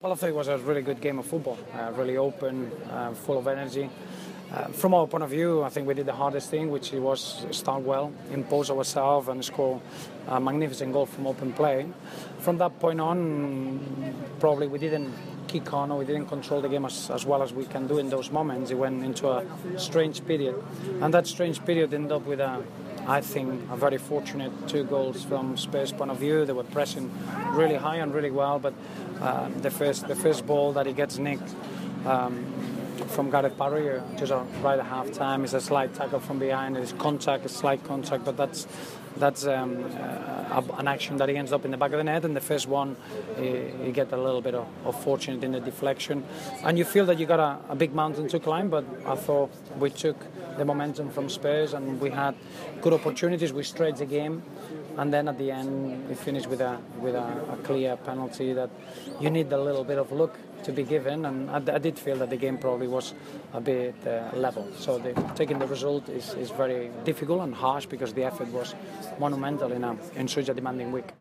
Well, I thought it was a really good game of football, really open, full of energy. From our point of view, I think we did the hardest thing, which was start well, impose ourselves and score a magnificent goal from open play. From that point on, probably we didn't kick on or we didn't control the game as well as we can do in those moments. It went into a strange period. And that strange period ended up with I think, a very fortunate 2 goals from Spurs' point of view. They were pressing really high and really well, but the first ball that he gets nicked from Gareth Barry, just right at half time, is a slight tackle from behind. It's contact, a slight contact, but that's an action that he ends up in the back of the net. And the first one, he get a little bit of fortunate in the deflection, and you feel that you got a big mountain to climb. But I thought we took the momentum from Spurs and we had good opportunities. We straight the game, and then at the end we finished with a clear penalty that you need a little bit of luck to be given, and I did feel that the game probably was a bit level. So taking the result is very difficult and harsh because the effort was monumental in such a demanding week.